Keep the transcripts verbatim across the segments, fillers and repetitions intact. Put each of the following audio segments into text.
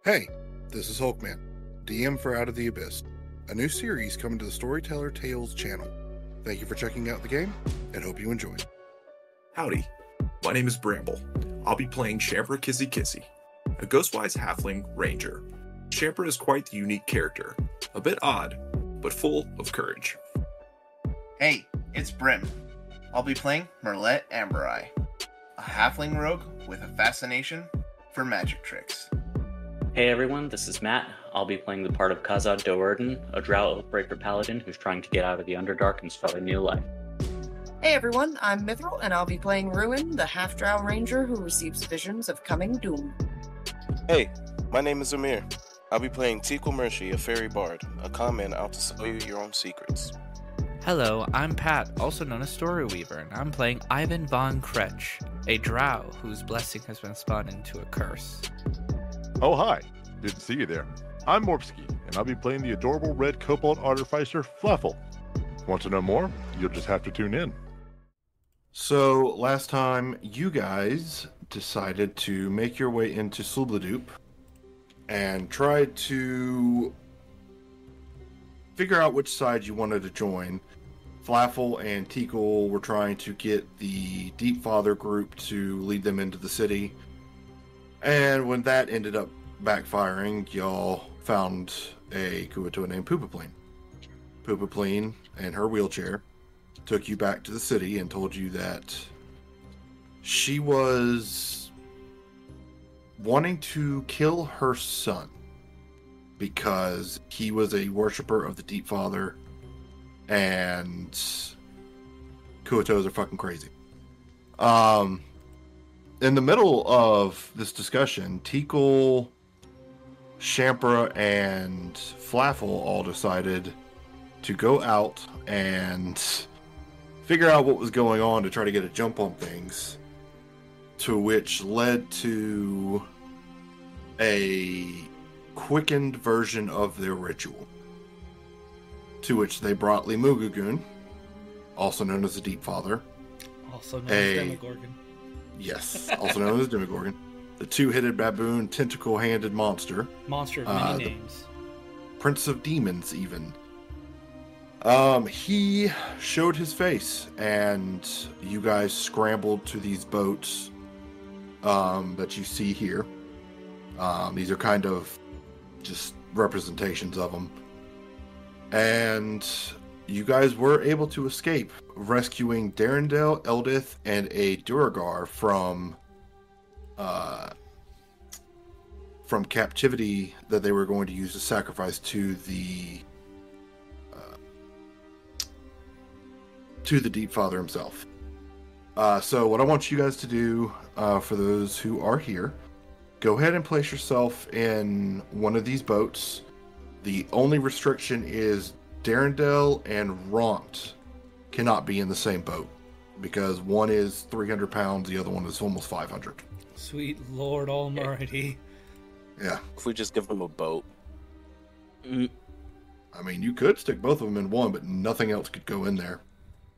Hey, this is Hulkman, D M for Out of the Abyss, a new series coming to the Storyteller Tales channel. Thank you for checking out the game, and hope you enjoy. Howdy, my name is Bramble. I'll be playing Shampra Kissy Kissy, a Ghostwise Halfling Ranger. Shampra is quite the unique character, a bit odd, but full of courage. Hey, it's Brim. I'll be playing Merlet Ambereye, a halfling rogue with a fascination for magic tricks. Hey everyone, this is Matt. I'll be playing the part of Khazad Do'Urden, a Drow Oathbreaker paladin who's trying to get out of the Underdark and start a new life. Hey everyone, I'm Mithril, and I'll be playing Ruin, the half-drow ranger who receives visions of coming doom. Hey, my name is Amir. I'll be playing Tequil Mershi, a fairy bard, a con man out to sell you your own secrets. Hello, I'm Pat, also known as Storyweaver, and I'm playing Ivan von Kretsch, a drow whose blessing has been spun into a curse. Oh hi, didn't see you there. I'm Morpsky, and I'll be playing the adorable red kobold artificer Fluffle. Want to know more? You'll just have to tune in. So, last time, you guys decided to make your way into Subladup and tried to figure out which side you wanted to join. Flaffle and Teakle were trying to get the Deep Father group to lead them into the city. And when that ended up backfiring, y'all found a Kuatoa named Poopapleen. Poopapleen and her wheelchair took you back to the city and told you that she was wanting to kill her son because he was a worshiper of the Deep Father, and Kuatoas are fucking crazy. Um, in the middle of this discussion, Teakle, Shampra, and Flaffle all decided to go out and figure out what was going on to try to get a jump on things, to which led to a quickened version of their ritual, to which they brought Limugugun, also known as the Deep Father, Also known a, as Demogorgon. Yes, also known as Demogorgon, the two-headed baboon, tentacle-handed monster, Monster of uh, many the names. Prince of Demons, even. Um, he showed his face, and you guys scrambled to these boats um, that you see here. Um, these are kind of just representations of them. And you guys were able to escape, rescuing Darendel, Eldith, and a Duragar from uh, from captivity that they were going to use to sacrifice to the uh, to the Deep Father himself. Uh, so what I want you guys to do, uh, for those who are here, go ahead and place yourself in one of these boats. The only restriction is Darendel and Ront cannot be in the same boat, because one is three hundred pounds, the other one is almost five hundred. Sweet Lord Almighty. Yeah. If we just give them a boat. Mm, I mean, you could stick both of them in one, but nothing else could go in there.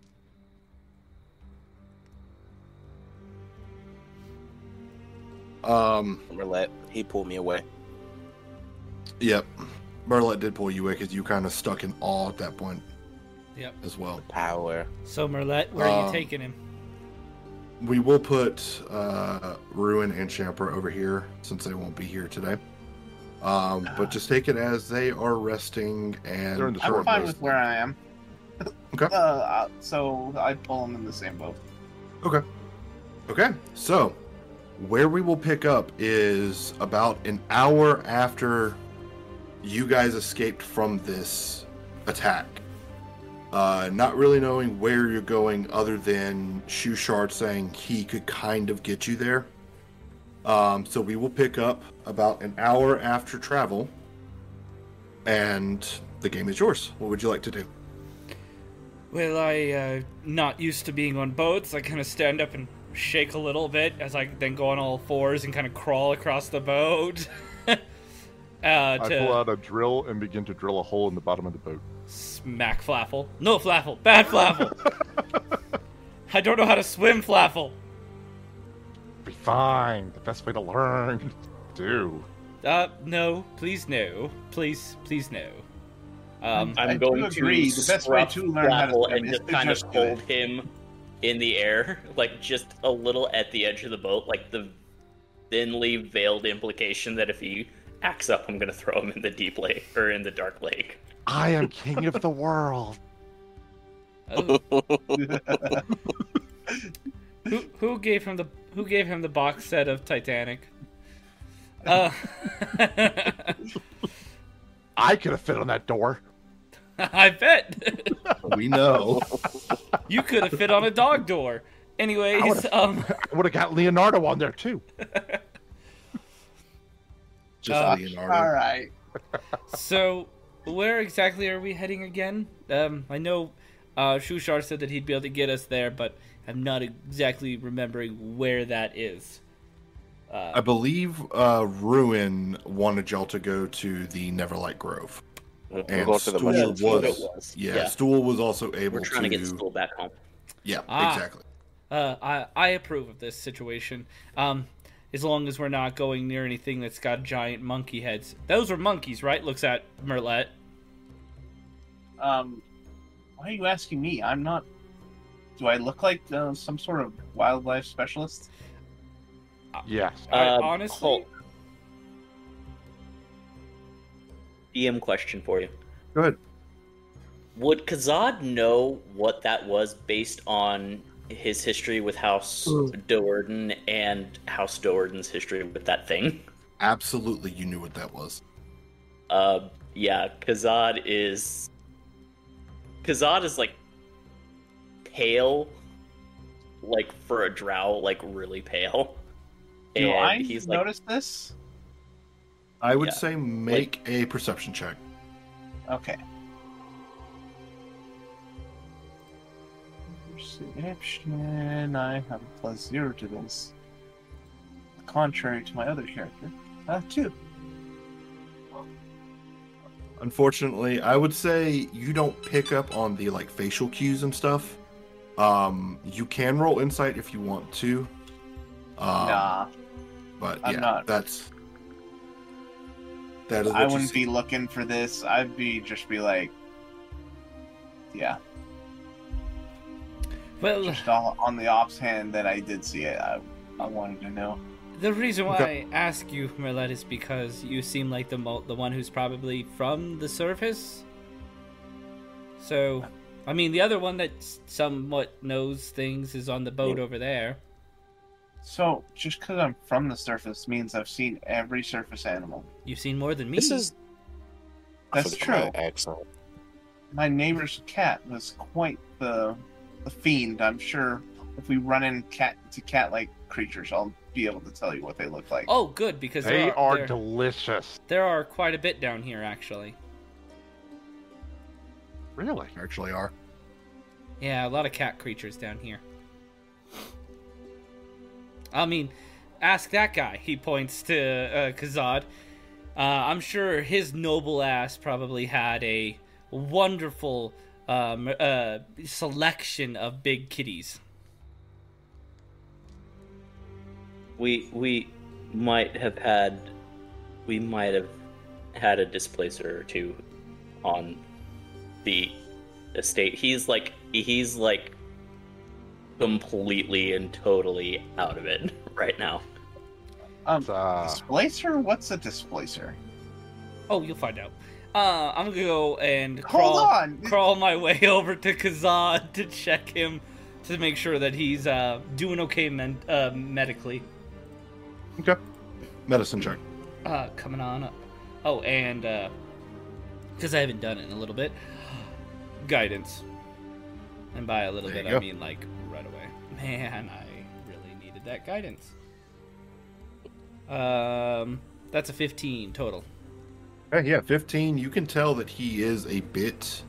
Um, Merlet, he pulled me away. yep. Merlet did pull you away because you kind of stuck in awe at that point. Yep. As well. Power. So Merlet, where are you Um, taking him? We will put uh, Ruin and Shampra over here since they won't be here today. Um, but just take it as they are resting and They're in the I'm short fine boat. with where I am. Okay. Uh, so I pull them in the same boat. Okay. Okay. So, where we will pick up is about an hour after you guys escaped from this attack. Uh, not really knowing where you're going other than Shushard saying he could kind of get you there. Um, so we will pick up about an hour after travel, and the game is yours. What would you like to do? Well, I, uh, not used to being on boats. I kind of stand up and shake a little bit as I then go on all fours and kind of crawl across the boat. uh, I to pull out a drill and begin to drill a hole in the bottom of the boat. smack Flaffle. No Flaffle. Bad Flaffle. I don't know how to swim, Flaffle. Be fine. The best way to learn. Do. uh, no, please no, please, please no. Um, I'm I going do to agree. The best way scruff to learn how to Flaffle swim and is just to kind just of do hold it. him in the air, like just a little at the edge of the boat, like the thinly veiled implication that if he acts up, I'm gonna throw him in the deep lake or in the dark lake. I am king of the world. oh, who who gave him the who gave him the box set of Titanic? Uh, I could have fit on that door. I bet We know. you could have fit on a dog door. Anyways, would've- um, I would have got Leonardo on there too. Just Uh, Leonardo. All right. so where exactly are we heading again? Um, I know uh, Shushar said that he'd be able to get us there, but I'm not exactly remembering where that is. Uh, I believe uh, Ruin wanted y'all to go to the Neverlight Grove. We're And going to the Stool mushroom That's what was, it was. yeah, Yeah. Stool was also able We're trying to, to get Stool back home. Yeah, Ah. exactly. Uh, I I approve of this situation. Um, as long as we're not going near anything that's got giant monkey heads. Those are monkeys, right? Looks at Merlet. Um, why are you asking me? I'm not. Do I look like uh, some sort of wildlife specialist? Yes. I Um, honestly, Colt. D M question for you. Go ahead. Would Kazad know what that was based on his history with House Doerden and House Doerden's history with that thing? Absolutely, you knew what that was. Uh, yeah, Kazad is... Kazad is, like, pale, like, for a drow, like, really pale. Do And I he's like, notice this? I would Yeah. say make a perception check. Okay. Perception. I have a plus zero to this. Contrary to my other character. Uh, two. Unfortunately, I would say you don't pick up on the like facial cues and stuff. Um, you can roll insight if you want to. Um, nah, but I'm yeah, not. that's that is. What I you wouldn't see. be looking for this. I'd be just be like, yeah. well, Just all, on the ops hand that I did see it, I, I wanted to know. the reason why Okay. I ask you, Merlet, is because you seem like the mo- the one who's probably from the surface. So, I mean, the other one that somewhat knows things is on the boat over there. So, just because I'm from the surface means I've seen every surface animal. You've seen more than me. This is. I That's forgot true. my accent. My neighbor's cat was quite the the fiend. I'm sure if we run in cat to cat-like creatures, I'll be able to tell you what they look like. Oh, good, because They there are there, delicious. there are quite a bit down here, actually. Really? Actually, are. Yeah, a lot of cat creatures down here. I mean, ask that guy. He points to uh, Kazad. Uh, I'm sure his noble ass probably had a wonderful um, uh, selection of big kitties. we we might have had we might have had a displacer or two on the estate. He's like he's like completely and totally out of it right now. Um, It's, uh, displacer? What's a displacer? Oh, you'll find out. Uh, I'm gonna go and Hold crawl, on! crawl my way over to Kazad to check him to make sure that he's uh, doing okay men- uh, medically. Okay. Medicine check. Uh, coming on up. Oh, and uh, because I haven't done it in a little bit, guidance. And by a little There bit, you I go. mean like right away. Man, I really needed that guidance. Um, that's a fifteen total. Okay, yeah, fifteen. You can tell that he is a bit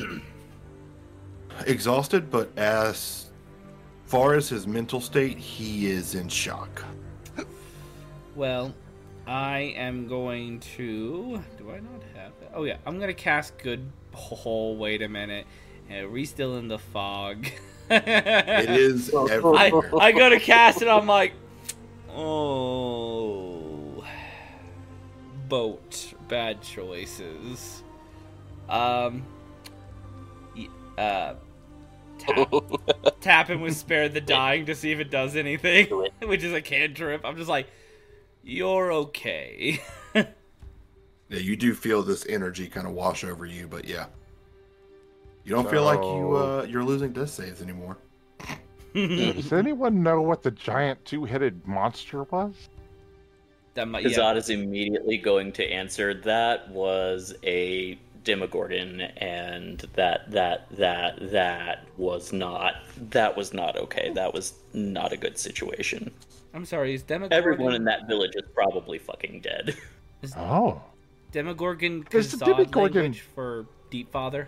exhausted, but as far as his mental state, he is in shock. Well, I am going to. Do I not have that? Oh yeah, I'm gonna cast Good. Oh, wait a minute. Uh, we still in the fog. It is I everywhere. I go to cast it. I'm like, oh, boat. Bad choices. Um. y- Uh. Tap. Tap him with Spare the Dying to see if it does anything, which is a cantrip. I'm just like, you're okay. Yeah, you do feel this energy kind of wash over you, but yeah. You don't feel like you, uh, you're losing death saves anymore. Does anyone know what the giant two-headed monster was? That might, Kazad yeah. is immediately going to answer that was a Demogorgon, and that that that that was not that was not okay. That was not a good situation. I'm sorry, is Demogorgon... Everyone in that village is probably fucking dead. Is Oh. Demogorgon Is the Kazad Demogorgon- language for Deep Father?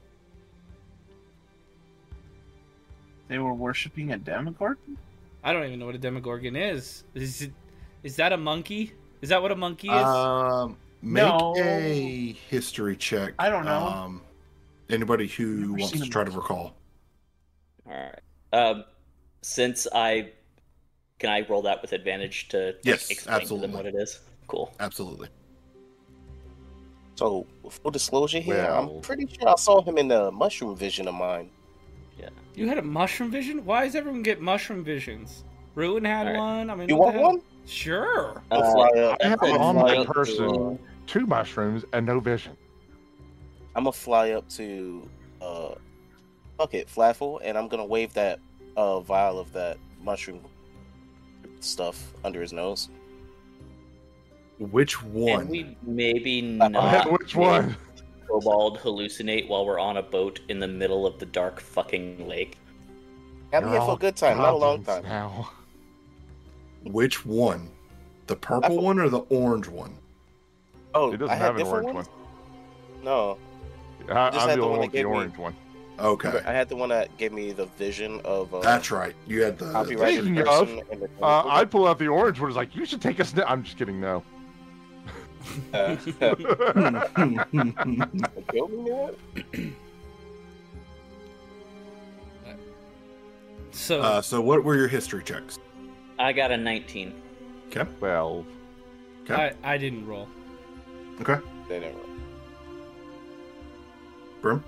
They were worshiping a Demogorgon? I don't even know what a Demogorgon is. Is it, is that a monkey? Is that what a monkey is? Um, make No. a history check. I don't know. Um, anybody who Never wants seen to a try to monkey. recall. All right. Um, since I can I roll that with advantage to like, Yes, explain to absolutely. them what it is? Cool. Absolutely. So, full disclosure here, Well- I'm pretty sure I saw him in the mushroom vision of mine. You had a mushroom vision? Why does everyone get mushroom visions? Ruin had All right. one. I mean, You what want the hell? one? Sure. I'll Uh, fly up. I have That's on a my flight person to- two mushrooms and no vision. I'm gonna fly up to uh, fuck it, Flaffle, and I'm gonna wave that uh vial of that mushroom stuff under his nose. Which Can one? we maybe Uh, not Which make one? Kobold hallucinate while we're on a boat in the middle of the dark fucking lake? I'm here for a good time, not a long time. Now. Which one? The purple I- one or the orange one? Oh, It doesn't I had have an different orange ones? one. No, I, just I'm had the the one one that with the gave me- orange one. Okay. I had the one that gave me the vision of. Uh, That's right. You had the. copyrighted Speaking of, person and the- Uh, I'd pull out the orange one. It's like, you should take a sniff. I'm just kidding, no. Uh, kill me, man? So, uh, so what were your history checks? I got a nineteen. Okay. Well, Okay. I, I didn't roll. Okay. They never. Brim?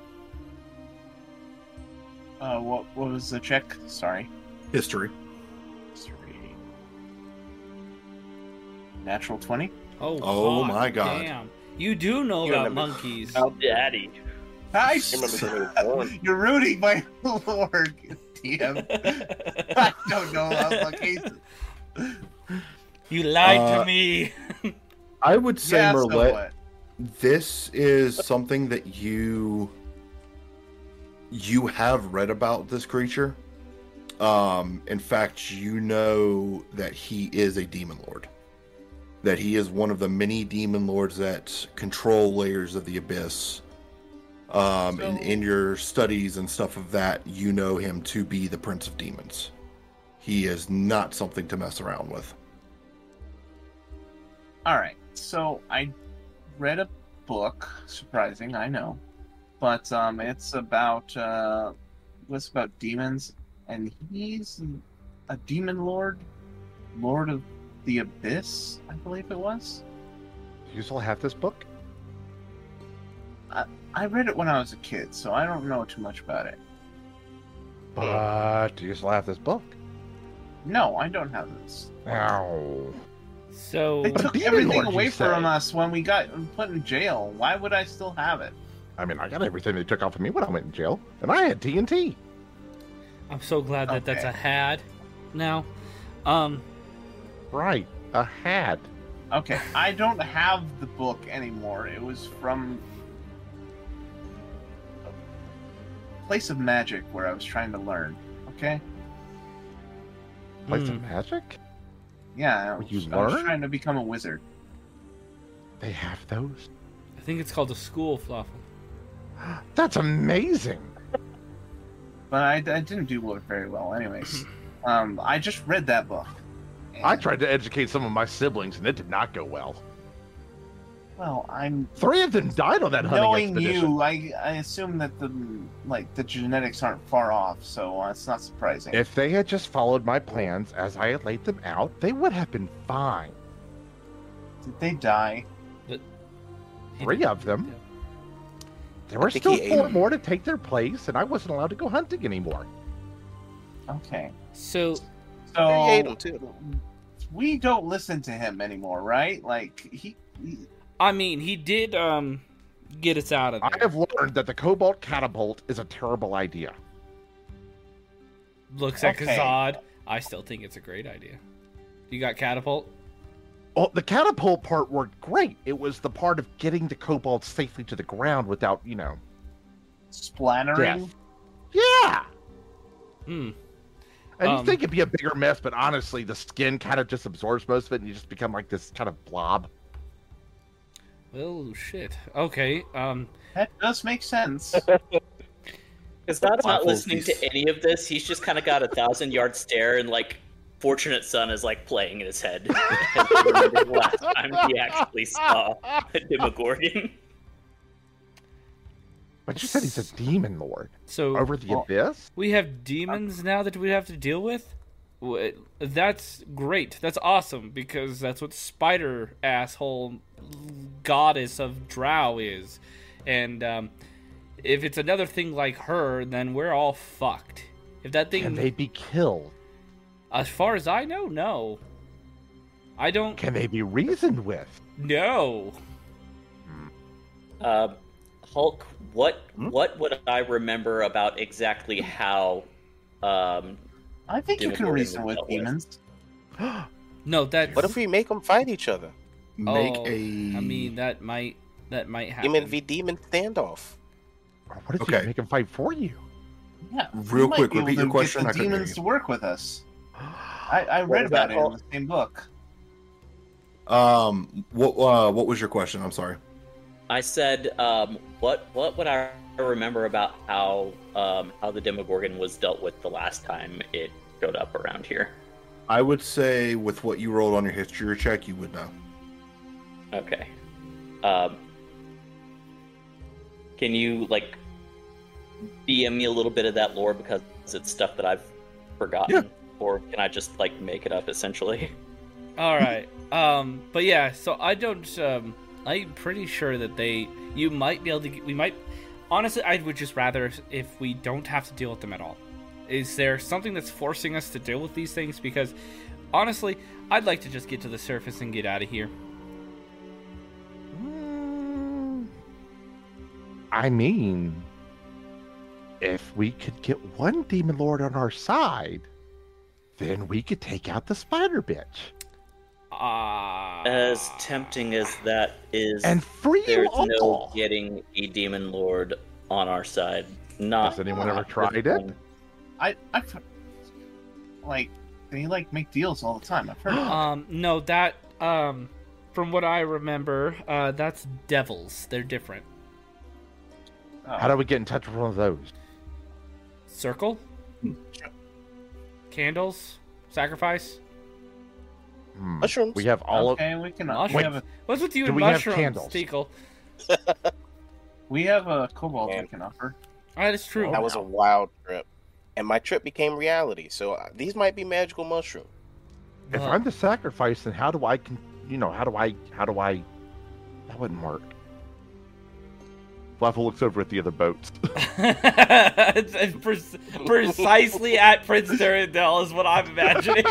Uh, what, what was the check? Sorry. History. Three. Natural twenty? Oh, Oh hot my God. Damn. You do know You about remember- monkeys. Oh, daddy. Nice! I remember when he was born. You're rooting my lord, D M. I don't know about monkeys. You lied Uh, to me. I would say, Yeah, so Merlet, what? this is something that you you have read about this creature. Um, in fact, you know that he is a demon lord. That he is one of the many demon lords that control layers of the abyss. Um, and So- in your studies and stuff of that, you know him to be the Prince of Demons. He is not something to mess around with. Alright, so I read a book, surprising, I know. But um it's about uh was about demons, and he's a demon lord, Lord of the Abyss, I believe it was. you still have this book? I read it when I was a kid, so I don't know too much about it. But do you still have this book? No, I don't have this. No. So, They But took demon everything lord, you away from say? us when we got put in jail. Why would I still have it? I mean, I got everything they took off of me when I went in jail, and I had T N T. I'm so glad that that's a Okay. had now. Um, Right, a hat. Okay, I don't have the book anymore. It was from a place of magic where I was trying to learn. Okay? Place Hmm. of magic? Yeah, I Would was, you I was learn? trying to become a wizard. They have those? I think it's called a school, Fluffle. That's amazing. But I, I didn't do very well, anyways. um, I just read that book. I And, tried to educate some of my siblings, and it did not go well. Well, I'm Three of them died on that hunting knowing expedition. you. I I assume that the like the genetics aren't far off, so uh, it's not surprising. If they had just followed my plans as I had laid them out, they would have been fine. Did they die? The, three of them. There were think still he ate four them. more to take their place, and I wasn't allowed to go hunting anymore. Okay. So, So He ate them too. we don't listen to him anymore, right? Like he, he I mean, he did um get us out of there. I have learned that the Cobalt Catapult is a terrible idea. Looks at Okay. Kazad. I still think it's a great idea. You got catapult? Well, the catapult part worked great. It was the part of getting the Cobalt safely to the ground without, you know... splattering. Death. Yeah! Hmm. And Um, you think it'd be a bigger mess, but honestly, the skin kind of just absorbs most of it, and you just become like this kind of blob. Oh shit. Okay. Um. That does make sense. It's not about Awful listening piece. to any of this. He's just kind of got a thousand yard stare, and like Fortunate Son is like playing in his head. And he remembers the last time he actually saw a Demogorgon. But you said he's a demon lord. So Over the well, abyss? we have demons now that we have to deal with. Wh- That's great. That's awesome because that's what Spider asshole goddess of Drow is, and um, if it's another thing like her, then we're all fucked. If that thing, Can they be killed? as far as I know, no. I don't Can they be reasoned with? know. Uh, Hulk, what Hmm? what would I remember about exactly how? Um, I think you can Demogorgon reason was with dealt with. demons. No, that. What if we make them fight each other? Make oh, a. I mean, that might that might happen. Demon v demon standoff. Or what if Okay. you make them fight for you? Yeah. Real we might quick, be able repeat to your question, Get I the couldn't hear demons you. to work with us. I, I What read was that about it in called? the same book. Um, what uh, what was your question? I'm sorry. I said, um, what what would I remember about how um, how the Demogorgon was dealt with the last time it showed up around here? I would say with what you rolled on your history check, you would know. Okay. Um, can you like D M me a little bit of that lore because it's stuff that I've forgotten, Yeah. or can I just like make it up essentially? All right. Um, but yeah, so I don't. Um, I'm pretty sure that they. You might be able to. get- We might. Honestly, I would just rather if we don't have to deal with them at all. Is there something that's forcing us to deal with these things? Because honestly, I'd like to just get to the surface and get out of here. Mm, I mean, if we could get one demon lord on our side, then we could take out the spider bitch Ah. As tempting as that is, and free you there's no all. getting a demon lord on our side. Not. Has anyone ever not tried this it? one. I, I, like, they like make deals all the time. I've heard. Of it. Um, no, that um, from what I remember, uh, that's devils. They're different. Oh. How do we get in touch with one of those? Circle, candles, sacrifice. Hmm. Mushrooms. We have all of. okay, we can. We Mushrooms. have a What's with you Do and we have mushrooms, candles? Tinkle? we have a cobalt Man. we can offer. That is true. That was a wild trip, and my trip became reality. So uh, these might be magical mushrooms. If Well, I'm the sacrifice, then how do I? Con- you know, how do I? How do I? That wouldn't work. Fluffle looks over at the other boats. It's- it's pre- precisely at Prince Durandal is what I'm imagining.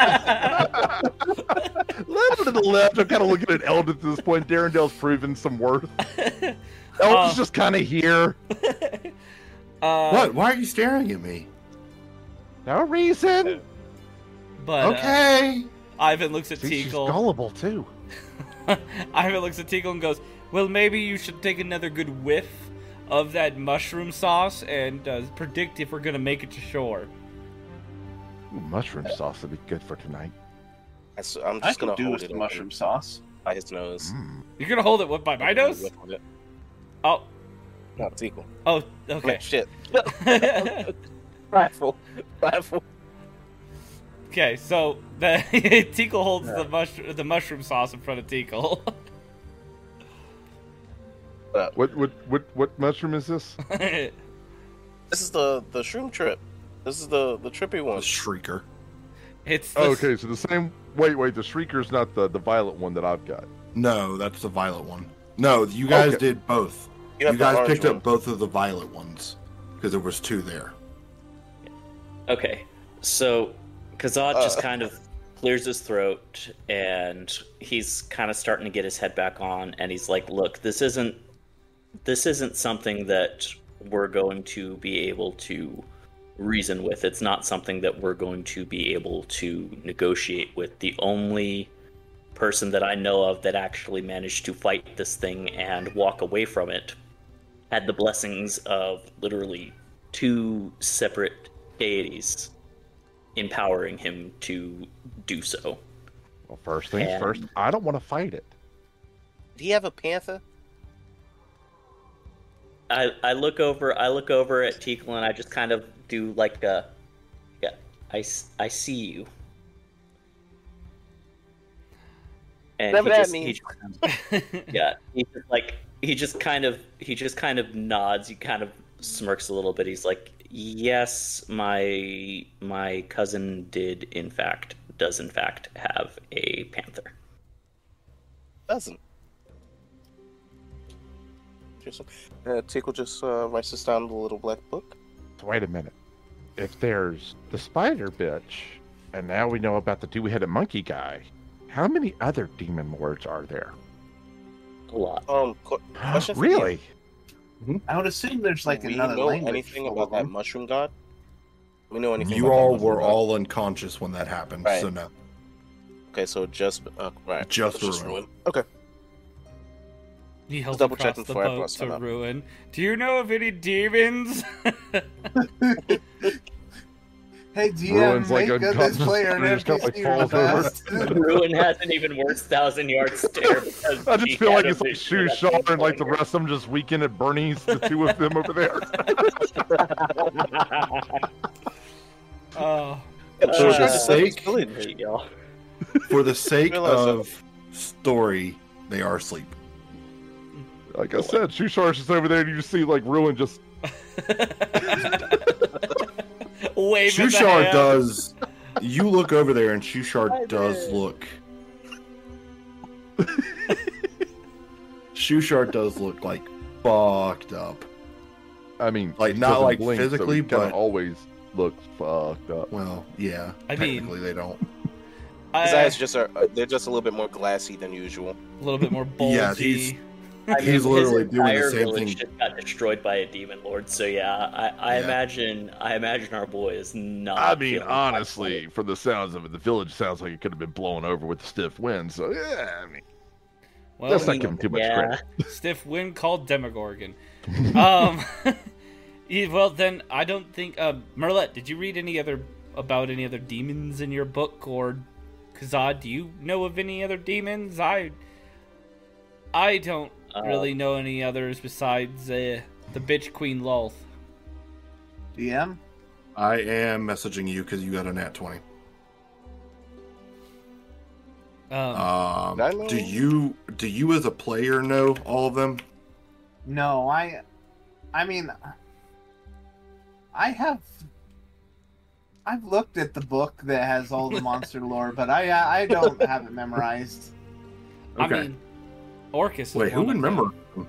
Left to the left, I'm kind of looking at Eldon at this point. Darendale's proven some worth. Eldon's Uh, just kind of here. uh, What? Why are you staring at me? No reason. But uh, Okay. Ivan looks at See, she's Tinkle. gullible too. Ivan looks at Tinkle and goes, "Well, maybe you should take another good whiff of that mushroom sauce and uh, predict if we're gonna make it to shore." Ooh, mushroom sauce would be good for tonight. That's- I'm I just could gonna do hold with it the open mushroom sauce. by his nose. Mm. You're gonna hold it what by my nose? Whiff of it. Oh, Not sequel. oh, Okay. okay. Shit. Prideful. Prideful. Okay, so the Tinkle holds the mush the mushroom sauce in front of Tinkle. What what what what mushroom is this? This is the the shroom trip. This is the the trippy The one. shrieker. It's the, Oh, okay, so the same. Wait, wait. The shrieker's not the the violet one that I've got. No, that's the violet one. No, you guys Okay. did both. You, You, have the guys orange picked one. up both of the violet ones because there was two there. Okay, so Kazad just Uh. kind of clears his throat, and he's kind of starting to get his head back on, and he's like, "Look, this isn't this isn't something that we're going to be able to reason with. It's not something that we're going to be able to negotiate with. The only person that I know of that actually managed to fight this thing and walk away from it had the blessings of literally two separate deities empowering him to do so." Well, first things And- first, I don't want to fight it. Do you have a panther? I, I look over I look over at Tikal and I just kind of do like a yeah I, s- I see you. And Whatever he that just, he means. just- yeah, he just like he just kind of he just kind of nods. He kind of smirks a little bit. He's like, "Yes, my my cousin did in fact does in fact have a panther." Doesn't. Interesting. Uh, Tickle just uh, writes this down in the little black book. So wait a minute. If there's the spider bitch, and now we know about the two-headed monkey guy, how many other demon lords are there? A lot. Um, qu- question for you. Really? I would assume there's like Do we another know language. anything for about that them. mushroom god? We know anything You about that all mushroom were god? all unconscious when that happened, Right. so no. Okay, so just uh, right, Just so Ruin. Ruin. Okay. He yells double across checking the before I boat bust to one up. Ruin. Do you know of any demons? Hey, G M, Ruin's like make a of this conscious player an spirit, just kinda, like, N P C real falls over. fast. Ruin has an even worse thousand yard stare. Because I he just feel had like a it's like vision Shoe of that Shaw and like the point. rest of them just weekend at Bernie's, the two of them over there. Oh, For Uh, the sake, Hate y'all. for the sake Realize that- of story, they are asleep. Like I said, Shoe Shaw's just over there, and you just see like Ruin just. wave at the Shushar hand. does. You look over there, and Shushar does look. Shushar does look like fucked up. I mean, Like, he not, doesn't like, blink, so he physically, kinda but- always looks fucked up. Well, yeah. I mean- technically, they don't. His I- eyes just are, uh, they're just a little bit more glassy than usual. a little bit more bulgy. Yeah, he's- I mean, He's literally his doing the entire same village thing. just got destroyed by a demon lord. So yeah, I, I Yeah. imagine I imagine our boy is not. I mean, feeling honestly, from the sounds of it, the village sounds like it could have been blown over with the stiff wind. So yeah, I mean, well, let's not give him too much yeah. credit. stiff wind called Demogorgon. um, yeah, well then, I don't think. Uh, Merlet, did you read any other about any other demons in your book, or Kazad? Do you know of any other demons? I, I don't Uh, really know any others besides uh, the bitch Queen Lolth. D M? I am messaging you because you got a nat twenty. Um, Um, I know- do you do you as a player know all of them? No, I. I mean, I have. I've looked at the book that has all the monster lore, but I I don't have it memorized. I Okay. mean, Orcus. Is Wait, who one would of remember?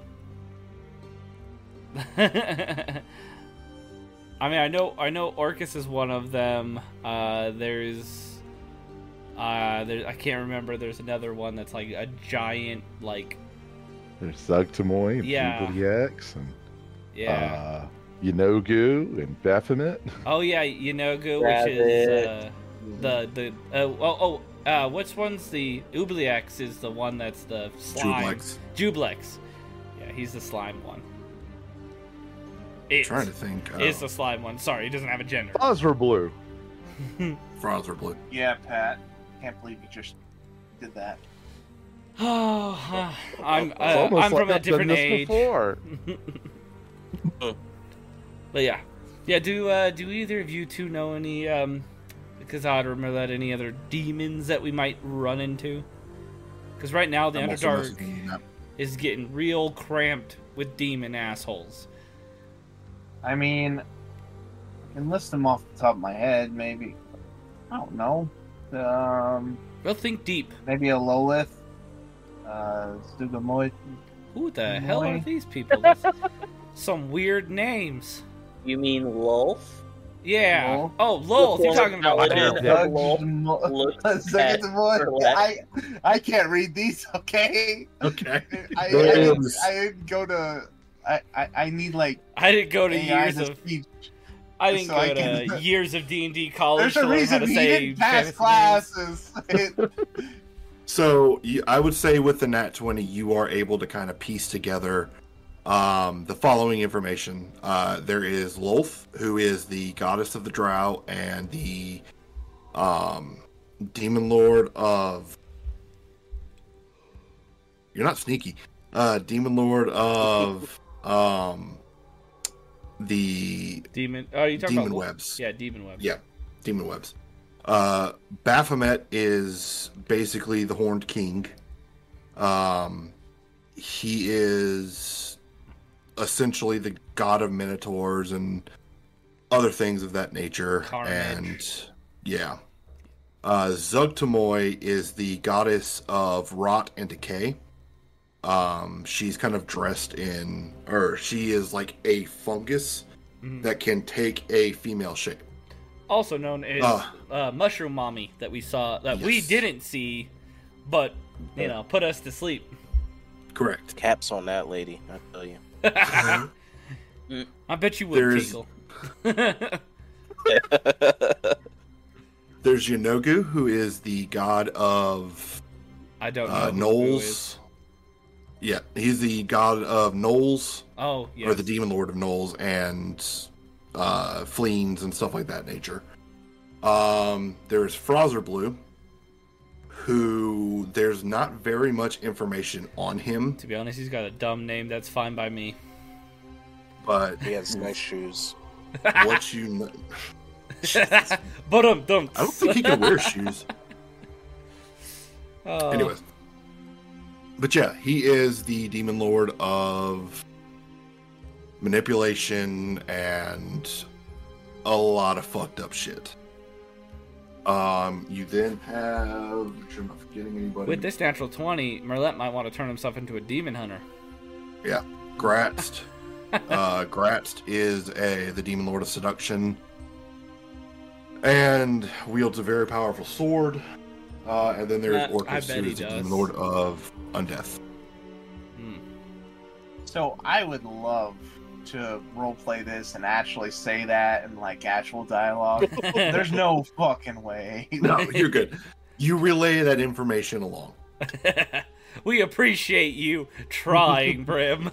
them. I mean, I know, I know, Orcus is one of them. Uh, there's, uh, there, I can't remember. There's another one that's like a giant, like, There's Zugtamoy and Yeah. X and yeah. uh, Yanogu and Baphomet. oh yeah, Yanogu, which is uh, the the uh, oh oh uh, which one's the Ubliex is the one that's the slime. Jublex. Jublex. Yeah, he's the slime one. It Trying to think. is Uh, the slime one. Sorry, he doesn't have a gender. Osler Blue. Frozzer Blue. Yeah, Pat. Can't believe you just did that. Oh, uh, I'm It's uh, almost I'm like from a I've done different this age. before. But yeah, yeah. Do uh, do either of you two know any um, Kazad or Merlet, any other demons that we might run into? Because right now the I'm also Underdark messaging you that. is getting real cramped with demon assholes. I mean, I can list them off the top of my head, maybe. I don't know. Um, Well, think deep. maybe a Lolith, uh, Stugamoy, Who the hell are these people? That's some weird names. You mean Lolf? Yeah. Lolf? Oh, Lolf. You're talking about Paladin Lolf. of Lolf looks Second at to one, Merlet. I I can't read these. Okay. Okay. I, I, There didn't, is- I didn't go to. I, I, I need like I didn't go to A I years to of. speak. I didn't so go I to can- years of D and D college There's to a learn how reason to he say didn't pass fantasy names. classes. It- So you, I would say with the nat twenty, you are able to kind of piece together um, the following information. Uh, there is Lolth, who is the goddess of the Drow and the um, demon lord of. You're not sneaky. Uh, demon lord of um, the Demon. Oh, you talking demon about webs. Yeah, demon webs. Yeah, demon webs. Uh, Baphomet is basically the Horned King. Um, he is essentially the god of minotaurs and other things of that nature. Carnage. And yeah, uh, Zugtamoy is the goddess of rot and decay. Um, she's kind of dressed in, or she is like a fungus Mhm. that can take a female shape. Also known as Ah. uh, Mushroom Mommy that we saw that we Yes. didn't see, but you know, put us to sleep. Correct. Caps on that lady, I tell you. I bet you would, There's- Tinkle. There's Yanogu, who is the god of I don't know. uh, who Boo is. Knolls. Yeah, he's the god of Knolls, Oh, yes. or the demon lord of Knolls, and uh, fleens and stuff like that nature. Um, there's Frozerblue, who there's not very much information on him, To be honest, he's got a dumb name. That's fine by me. but He has nice shoes. what you kn- but um, don't. I don't think he can wear shoes. Oh. Anyways. But yeah, he is the demon lord of manipulation and a lot of fucked up shit. Um, you then have, I'm sure I'm not forgetting anybody. With this natural twenty, Merlet might want to turn himself into a demon hunter. Yeah, Gratst. uh, Gratst is a the demon lord of seduction, and wields a very powerful sword. Uh, and then there's Uh, I Orcus, bet who he is the does. demon lord of undeath. Hmm. So I would love to roleplay this and actually say that in like actual dialogue. There's no fucking way. No, you're good. You relay that information along. We appreciate you trying, Brim.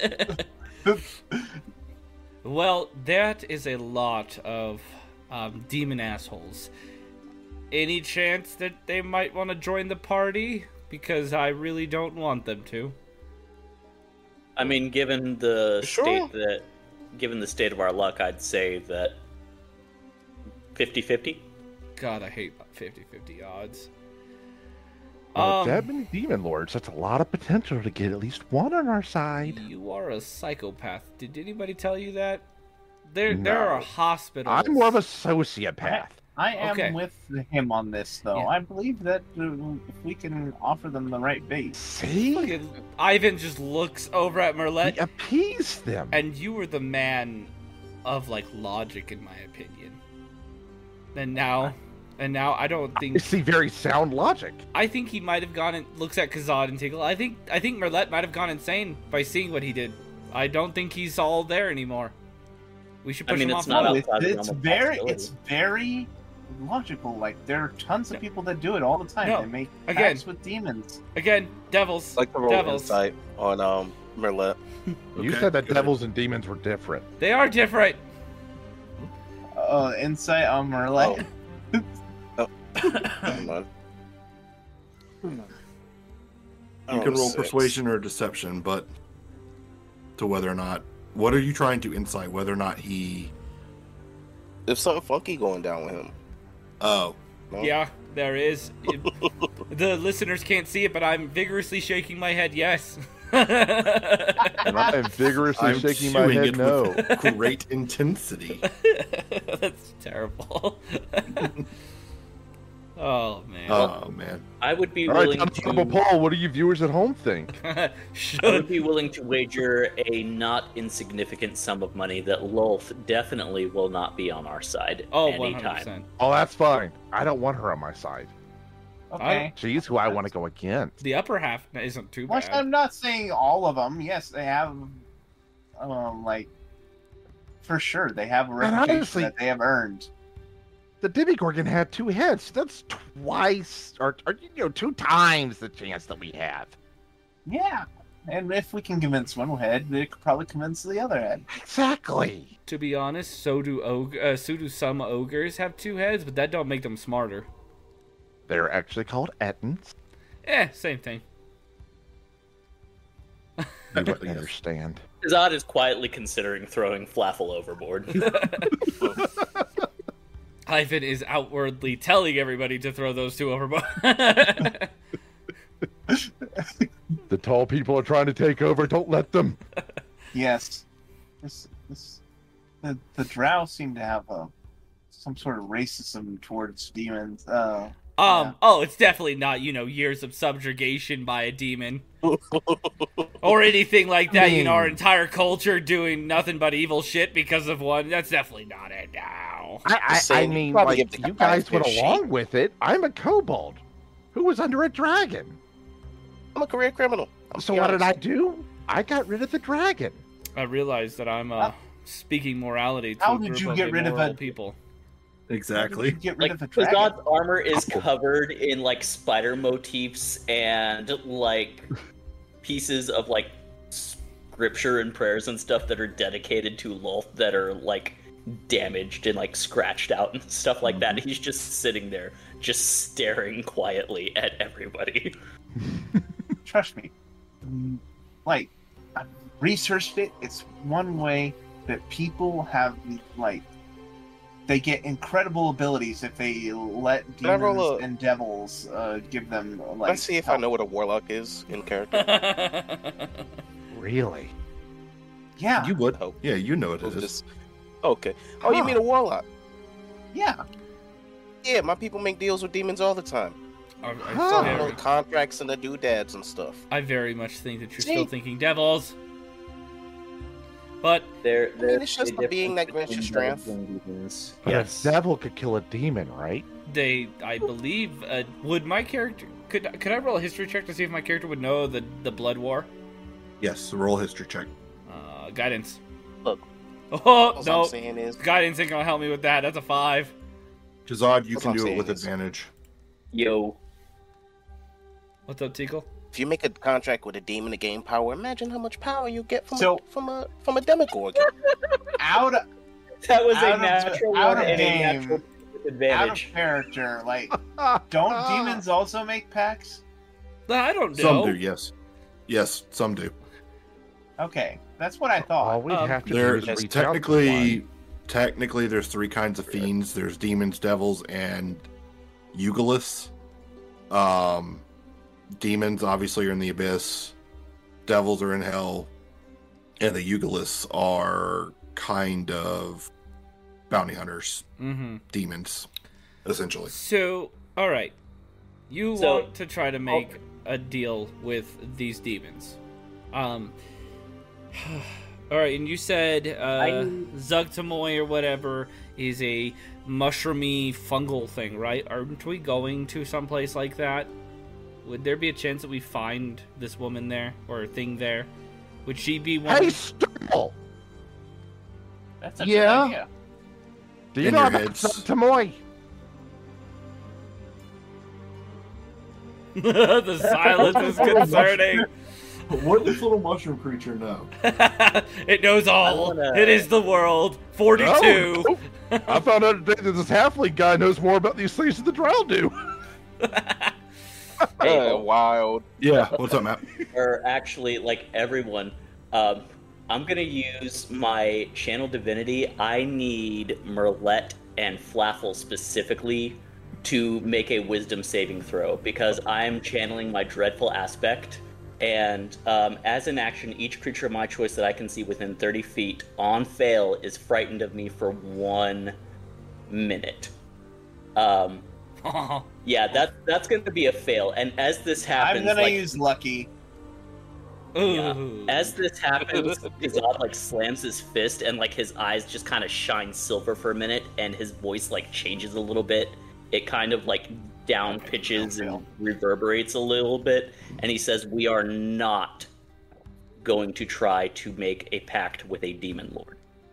Well, that is a lot of um, demon assholes. Any chance that they might want to join the party? Because I really don't want them to. I mean, given the Sure. state that, given the state of our luck, I'd say that fifty-fifty. God, I hate fifty-fifty odds. Well, Um, with that many demon lords, that's a lot of potential to get at least one on our side. You are a psychopath. Did anybody tell you that? There, there are No. hospitals. I'm more of a sociopath. I am Okay. with him on this, though. Yeah. I believe that uh, if we can offer them the right base. See? Fucking- Ivan just looks over at Merlet, We appease them. and you were the man of like logic, in my opinion. And now, and now I don't I think see very sound logic. I think he might have gone and looks at Kazad and Tinkle. I think I think Merlet might have gone insane by seeing what he did. I don't think he's all there anymore. We should I push mean, him it's off. not the a- wall. It's, outside the it's realm of very, possibility. it's very logical. Like there are tons of people that do it all the time. No, They make again. pacts with demons. Again, devils. Like the roll devils. insight on um Merlet. You Okay, said that good. devils and demons were different. They are different. Uh, insight on Merlet. Never mind. You can Oh, roll six. persuasion or deception, but to whether or not, what are you trying to insight? Whether or not he, There's something funky going down with him. oh, No? Yeah, there is. It- the listeners can't see it, but I'm vigorously shaking my head. Yes. And I am vigorously I'm shaking my chewing head it no. with great intensity. That's terrible. Oh man. Oh man. I would be All right, willing Honorable to. Paul, what do you viewers at home think? I would be willing to wager a not insignificant sum of money that Lulth definitely will not be on our side Oh, one hundred anytime. percent. Oh, that's fine. I don't want her on my side. Okay. She's who I want to go against. The upper half isn't too Well, bad. I'm not saying all of them. Yes, they have, um, like, for sure, they have a reputation honestly- that they have earned. The Demigorgon had two heads. That's twice, or, or you know, two times the chance that we have. Yeah, and if we can convince one head, they could probably convince the other head. Exactly. To be honest, so do og- uh, so do some ogres have two heads, but that don't make them smarter. They're actually called Ettins. Eh, same thing. You wouldn't understand. Zod is quietly considering throwing Flaffle overboard. Ivan is outwardly telling everybody to throw those two overboard. The tall people are trying to take over. Don't let them. Yes, this, this, the the Drow seem to have a some sort of racism towards demons. Uh, Um, Yeah. oh, it's definitely not, you know, years of subjugation by a demon. Or anything like that, you know, our entire culture doing nothing but evil shit because of one. That's definitely not it now. I, I, I saying, mean, probably like, give the you guy guys a went fair along shake. with it. I'm a kobold who was under a dragon. I'm a career criminal. I'm So be what did I honest. do? I got rid of the dragon. I realize that I'm, uh, speaking morality to How a did group you of get rid of immoral a- people. Exactly. Get rid Like, of the dragon. Zod's armor is covered in, like, spider motifs and, like, pieces of, like, scripture and prayers and stuff that are dedicated to Lulth that are, like, damaged and, like, scratched out and stuff like that. He's just sitting there, just staring quietly at everybody. Trust me. Mm, Like, I've researched it. It's one way that people have, like, they get incredible abilities if they let Can I roll demons a- and devils uh, give them, like... Let's see if I know what a warlock is in character. Really? Yeah, You would. Oh. Yeah, you know it We'll is. just- Okay. Oh, you Huh. mean a warlock? yeah. Yeah, my people make deals with demons all the time. I, I, Huh. Some very, little contracts and the doodads and stuff. I very much think that you're See? still thinking devils. But They're, I mean, it's just a being that grants you strength. But Yes. a devil could kill a demon, right? they, I believe, uh, would my character... Could, could I roll a history check to see if my character would know the, the blood war? Yes, roll history check. Uh, guidance. Look, Oh, All no. I'm saying is, Guidance ain't gonna help me with that. That's a five. Jazad, you That's can what I'm do it saying with is- advantage. Yo, What's up, Tickle? if you make a contract with a demon to gain power, imagine how much power you get from So- a, from a from a demigorgon. Out of, that was Out a of- natural out one of and a game. natural with out of advantage. character, like, don't demons also make pacts? I don't know. Some do, yes. Yes, some do. Okay, that's what I All thought. we'd Um, have to There, do is reach out to technically, one. technically, there's three kinds of fiends. There's demons, devils, and Eugalis. Um, demons obviously are in the abyss. Devils are in hell, and the Eugalis are kind of bounty hunters, Mm-hmm. demons, essentially. So, all right, you So- want to try to make a deal with these demons. Um. All right, and you said uh, I- Zugtamoy or whatever is a mushroomy fungal thing, right? Aren't we going to someplace like that? Would there be a chance that we find this woman there or thing there? Would she be one? Hey, Sturple! That's a Yeah. good idea. Do you In know your about heads. Tamoy? The silence is concerning. What does little mushroom creature know? It knows all. I wanna- It is the world. Forty-two. Oh, I found out today that this halfling guy knows more about these things than the drow do. Hey, Uh, wild. Yeah. What's up, Matt? or actually, like everyone, um, I'm gonna use my channel divinity. I need Merlet and Flaffle specifically to make a wisdom saving throw because I'm channeling my dreadful aspect. And um, as an action, each creature of my choice that I can see within thirty feet on fail is frightened of me for one minute. Um, Yeah, that that's going to be a fail. And as this happens, I'm gonna like, use lucky. yeah, Ooh. as this happens, Kazad like slams his fist, and like his eyes just kind of shine silver for a minute, and his voice like changes a little bit. It kind of like down pitches and reverberates a little bit, and he says, "We are not going to try to make a pact with a demon lord."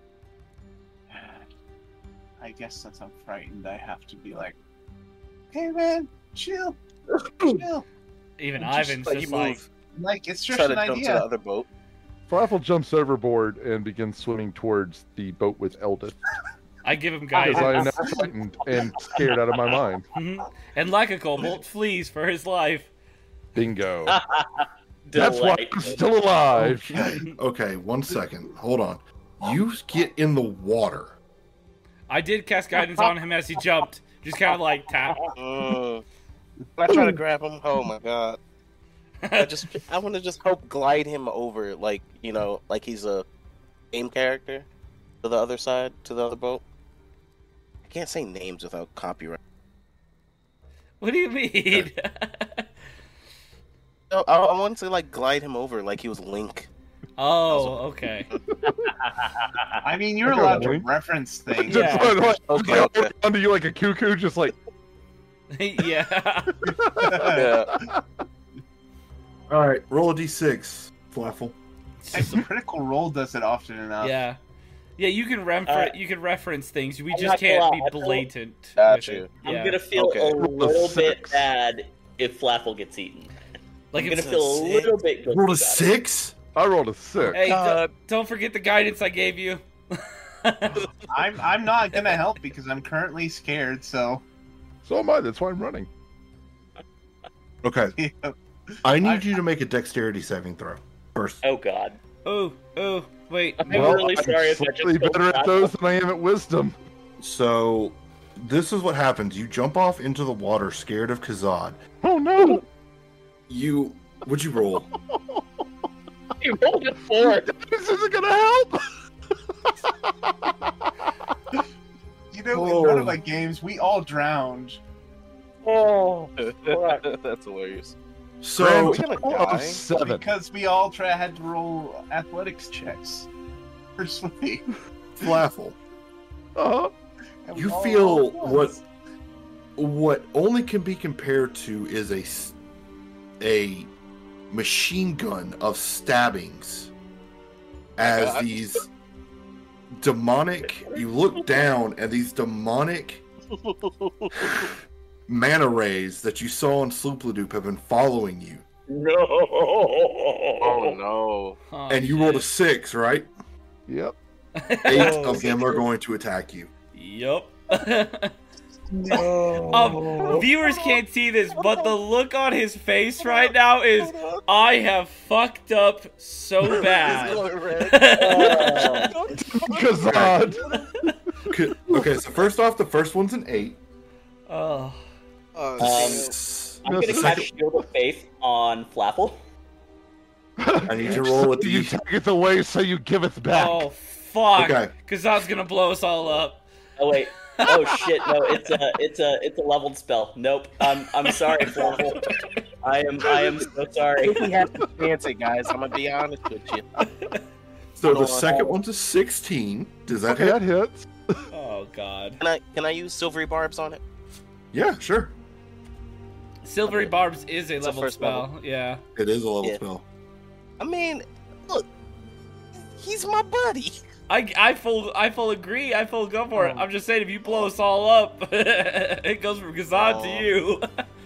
I guess since I'm frightened, I have to be like, "Hey man, chill, chill." Even Just Ivan's like just you like, move, Like it's just try to an jump to the idea. other boat. Flaffle jumps overboard and begins swimming towards the boat with Eldith. I give him Because I am now guidance. frightened and scared out of my mind. Mhm. And like a kobold, flees for his life. Bingo. That's why I'm Delightful. still alive. Okay, okay, one second. Hold on. You get in the water. I did cast guidance on him as he jumped. Just kind of like tap. Mm. I try to grab him. Oh my god! I just, I want to just help glide him over, like you know, like he's a game character to the other side, to the other boat. I can't say names without copyright. What do you mean? No, I, I want to like glide him over, like he was Link. Oh, okay. I mean, you're Okay, allowed to Wayne. reference things. Just Yeah. like, like, Okay, like, okay. onto you like a cuckoo, just like Yeah. Yeah. All right, roll a d six, Flaffle. Like, the critical roll does it often enough. Yeah. Yeah, you can refer- Uh, you can reference things. We I'm just not gonna can't lie, be I feel- blatant. Got with you. it. I'm Yeah. gonna feel Okay. a little bit Six. bad if Flaffle gets eaten. Like I'm if gonna feel a six. little bit guilty Roll a about it. six? I rolled a six. Hey, God. don't, don't forget the guidance I gave you. I'm I'm not gonna help because I'm currently scared. So So am I. That's why I'm running. Okay, I need you to make a dexterity saving throw first. Oh god. Oh, oh, wait. I'm maybe- Well, really I'm sorry if I just slightly killed better at Flaffle. those than I am at wisdom. So, this is what happens. You jump off into the water scared of Kazad. Oh no! You, what'd you roll? He rolled a four. This isn't gonna help. you know, Oh. in one of my games, we all drowned. Oh. That's hilarious. So, Grand Grand gonna total die. of seven. Because we all try had to roll athletics checks for swimming. Flaffle, Uh-huh. And we you all feel rolled what once. what only can be compared to is a s- a machine gun of stabbings as God. these demonic. You look down and these demonic mana rays that you saw in Sloopledoop have been following you, No. Oh no! Oh, and you rolled a shit. six, right? Yep. Eight Oh, of them are going to attack you. Yup. No. Um, viewers can't see this, but the look on his face right now is, I have fucked up so bad. Kazad. Okay, okay, so first off, the first one's an eight. Oh. Oh, Um, S- I'm the gonna second- cast Shield of Faith on Flaffle. I need you to roll a You d. taketh away, so you giveth back. Oh, fuck. Okay. Kazad's gonna blow us all up. Oh wait. Oh shit! No, it's a it's a it's a leveled spell. Nope. I'm I'm sorry, Flaffle. I am I am so sorry. we have to chance it, guys. I'm gonna be honest with you. So Hold the on. second one's a sixteen. Does that Okay, hit? that hits. Oh, God. Can I can I use silvery barbs on it? Yeah, sure. Silvery Okay. Barbs is a It's a level first spell. level. Yeah. It is a level Yeah. spell. I mean, look, he's my buddy. I, I full I full agree. I full go for it. Oh. I'm just saying, if you blow us all up, it goes from Kazad to Oh. you.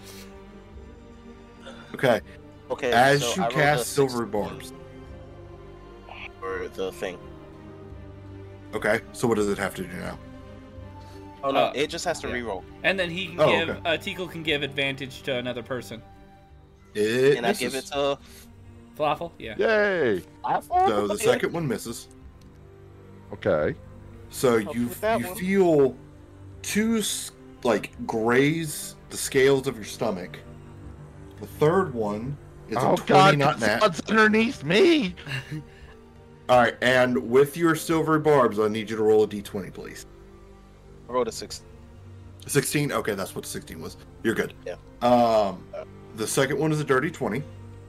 Okay. Okay. As so you I rolled a cast silver sixteen barbs. for the thing. Okay. So what does it have to do now? Oh no, Uh, it just has to yeah. reroll. And then he can Oh, give okay. uh, Tikal can give advantage to another person. It Can I give it misses. to? Falafel, yeah. Yay. So the second one misses. Okay. So Help you with that you one. feel two s- like graze the scales of your stomach. The third one is Oh a twenty, God, not nat. Kazad's underneath me. All right, and with your silver barbs, I need you to roll a d twenty, please. I rolled a six. sixteen? Okay, that's what the sixteen was. You're good. Yeah. Um, the second one is a dirty twenty.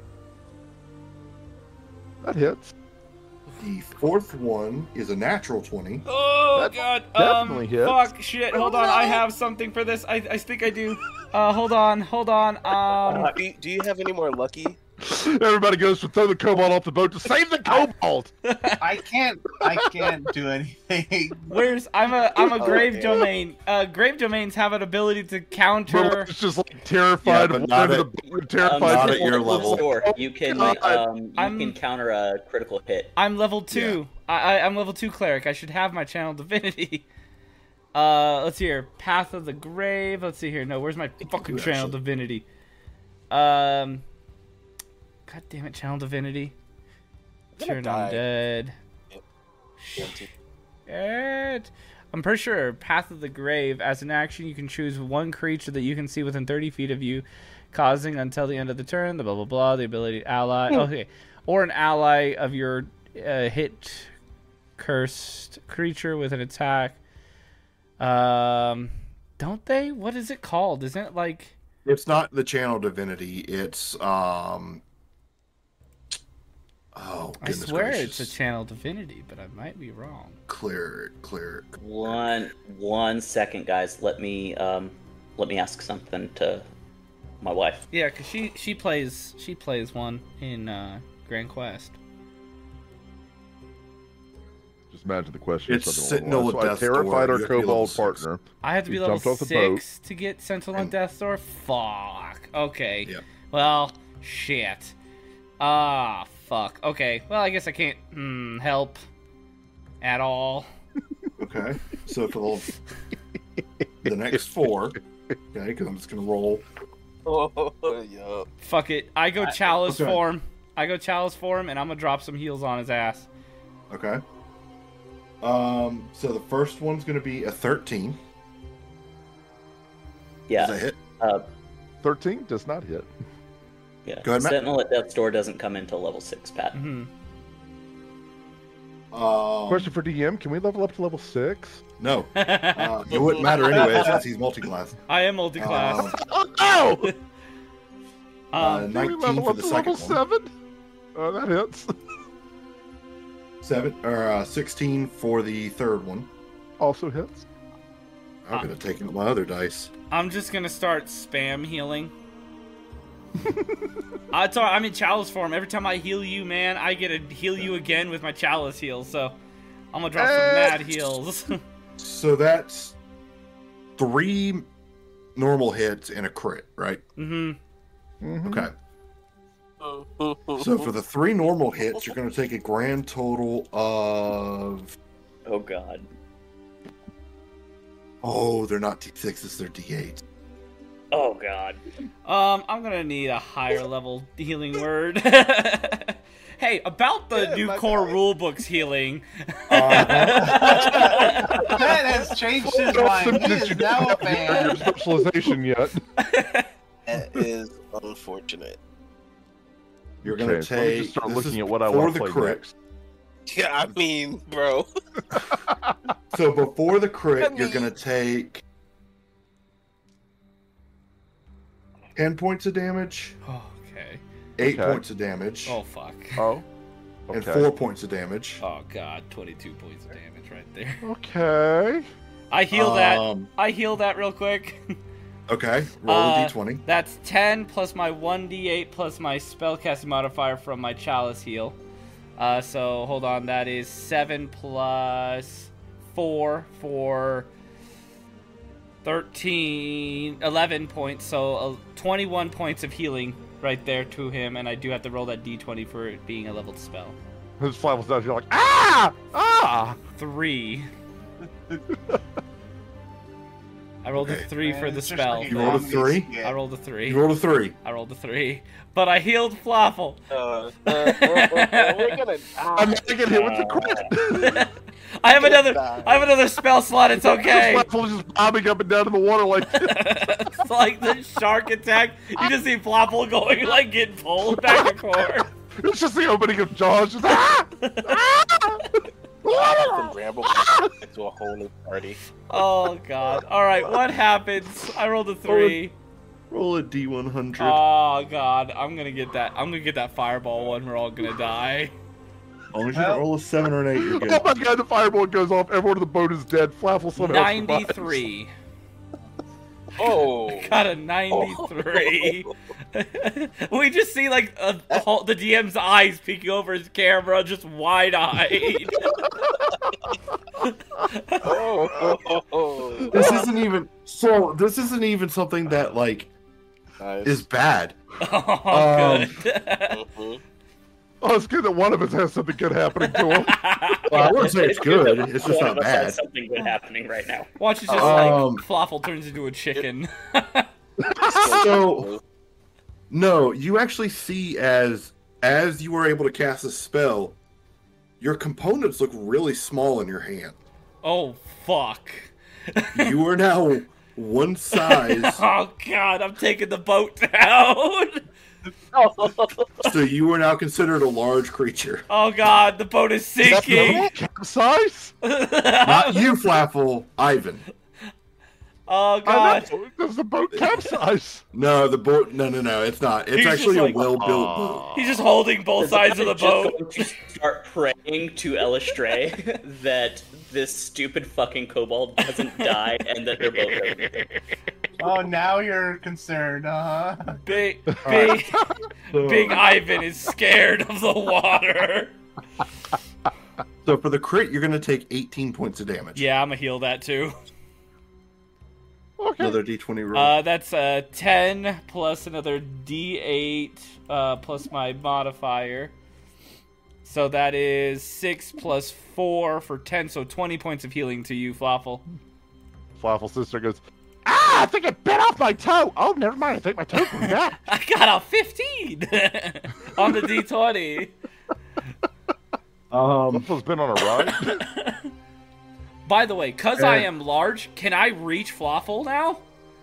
That hits. The fourth one is a natural twenty. Oh That god. definitely um, hits. Fuck shit. Hold on. I have something for this. I I think I do. Uh, hold on. Hold on. Um. do, you, do you have any more lucky? Everybody goes to throw the kobold off the boat to save the kobold. I can't. I can't do anything. Where's I'm a I'm a Oh, grave yeah. domain. Uh, grave domains have an ability to counter. Bro, it's just like terrified, Yeah, but of not the at- boat, Um, terrified. not of- at your level. Store. You can God. um, you I'm- can counter a critical hit. I'm level two. I, I I'm level two cleric. I should have my channel divinity. Uh, let's see here. Path of the Grave. Let's see here. No, where's my fucking do, channel actually. divinity? Um, God damn it, channel divinity. I'm gonna Turn die. undead. Guilty. Shit. I'm pretty sure Path of the Grave. As an action, you can choose one creature that you can see within thirty feet of you, causing until the end of the turn. The blah blah blah. The ability to ally. Okay, or an ally of your uh, hit cursed creature with an attack. Um, don't they? What is it called? Isn't it like? It's not the channel divinity. It's um. Oh, I goodness swear gracious. it's a channel divinity, but I might be wrong. Cleric, cleric. One one second, guys. Let me um, let me ask something to my wife. Yeah, cause she she plays she plays one in uh, Grand Quest. Just imagine the question. It's something Sentinel along the lines. of So I Death's terrified Door. our You have to be level kobold six. partner. I have to be He level jumped off the boat. six to get Sentinel on And- Death's Door. Fuck. Okay. Yep. Well, shit. Ah, fuck. Okay. Well, I guess I can't hmm, help at all. Okay, so for the, the next four, okay, because I'm just gonna roll. Oh, yeah. Fuck it. I go Chalice okay. form. I go Chalice form, and I'm gonna drop some heals on his ass. Okay. Um. So the first one's gonna be a thirteen. Yeah. Does that hit? Uh, thirteen does not hit. yeah. Go ahead, Matt. Sentinel at Death's Door doesn't come until level six, Pat. hmm Um, Question for D M: can we level up to level six? No, uh, it wouldn't matter anyway since he's multi-class. I am multi-class. Um, Oh no! uh, um, Can we nineteen level for up the to second level one. seven? Oh, that hits. Seven or uh, sixteen for the third one. Also hits. I'm gonna take out my other dice. I'm just gonna start spam healing. uh, it's all right. I'm in Chalice form. Every time I heal you, man, I get to heal you again with my Chalice heal. So I'm gonna drop some Eh. mad heals. So that's three normal hits and a crit, right? hmm Mhm. Okay. So for the three normal hits, you're going to take a grand total of. Oh god. Oh, they're not D sixes, they're D eights. Oh god. Um, I'm gonna need a higher level healing word. Hey, about the Yeah, new my core guy. rulebooks healing. That has changed his mind. He is now a Your fan. specialization yet? That is unfortunate. You're going to Okay, so let me take. just start this looking is at what I before want the to play crit. next. Yeah, I mean, bro. So before the crit, I you're mean- going to take ten points of damage, Oh, okay. eight Okay. points of damage, Oh fuck. Oh. and Okay. four points of damage. Oh god, twenty-two points of damage right there. Okay. I heal that. Um, I heal that real quick. Okay, roll Uh, a d twenty. That's ten plus my one d eight plus my spellcasting modifier from my Chalice heal. Uh, so hold on, that is seven plus four for thirteen, eleven points. So uh, twenty-one points of healing right there to him, and I do have to roll that d twenty for it being a leveled spell. His flavels down. You're like, ah, ah. Three. I rolled Okay. a three for Man, the it's just spell. like You rolled a zombies. three? Yeah. I rolled a three. You rolled a three. I rolled a three, but I healed Flaffle. Uh, uh, we're gonna I'm die. not gonna hit with the crit. I have Gonna another. die. I have another spell slot. It's okay. His flavel's just bobbing up and down in the water like. It's like the shark attack. You just see Flaffle going like getting pulled back and forth. It's just the opening of Jaws. Just, ah! Ah! From Bramble. into a whole new party. Oh god. Alright, what happens? I rolled a three. Roll a D one hundred. Oh god, I'm gonna get that. I'm gonna get that fireball one. We're all gonna die. As long as you don't roll a seven or an eight, you're good. Oh my god, the fireball goes off. Everyone on the boat is dead. Flaffle somehow survives. ninety-three. Oh, Got a ninety-three. We just see like a, a whole, the D M's eyes peeking over his camera, just wide-eyed. oh. This isn't even so. This isn't even something that like Nice. is bad. Oh, Um, good. Mhm. Oh, it's good that one of us has something good happening to him. Well, I wouldn't say it's good. that It's just one not of us has bad. Something good happening right now. Watch it just Um, like Flaffle turns into a chicken. So no, you actually see as as you were able to cast a spell, your components look really small in your hand. Oh fuck. You are now one size, Oh god, I'm taking the boat down. so you are now considered a large creature. Oh god, the boat is sinking. Capsize? Not you, Flaffle, Ivan. Oh I god. know. Does the boat capsize? No, the boat. No, no, no. It's not. It's He's actually just a like, well-built boat. He's just holding both sides of the Just boat. going to start praying to Elistray that this stupid fucking kobold doesn't die and that their boat doesn't. Oh, now you're concerned, uh huh? Big, big, big Ivan is scared of the water. So for the crit, you're going to take eighteen points of damage. Yeah, I'm gonna heal that too. Okay. Another D twenty roll. Uh, that's uh, ten plus another D eight uh, plus my modifier. So that is six plus four for ten, so twenty points of healing to you, Flaffle. Flaffle's sister goes, ah, I think it bit off my toe. Oh, never mind. I think my toe grew back. I got a fifteen on the D twenty. um, Flaffle's been on a ride. By the way, cause I Uh, am large, can I reach Flaffle now?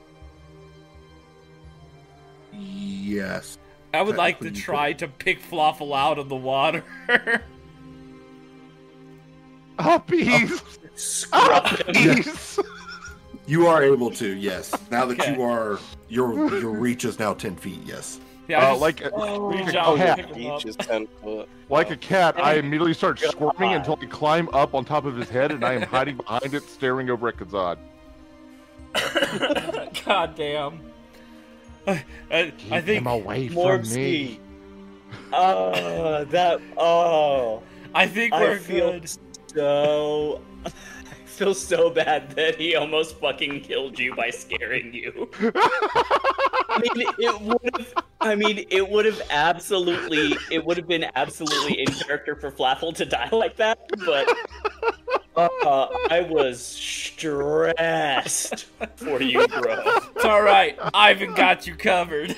yes. I would like to Technically you try to pick Flaffle out of the water. Oh, bees. Scrubbed him. Bees. You are able to, yes. Now that Okay. you are, your your reach is now ten feet, yes. Yeah, I Uh, just like a, Oh, like a jump, cat. pick him Each up. is ten foot. Like a cat, I immediately start God. squirming until I climb up on top of his head, and I am hiding behind it, staring over at Kazad. God damn. I, I, Keep I think him away from Morbsky. me. Oh, that. Oh. I think I we're feel good. so. I feel so bad that he almost fucking killed you by scaring you. I mean, it would have. I mean, it would have absolutely. It would have been absolutely in character for Flaffle to die like that, but uh, I was stressed for you, bro. It's all right. Ivan got you covered.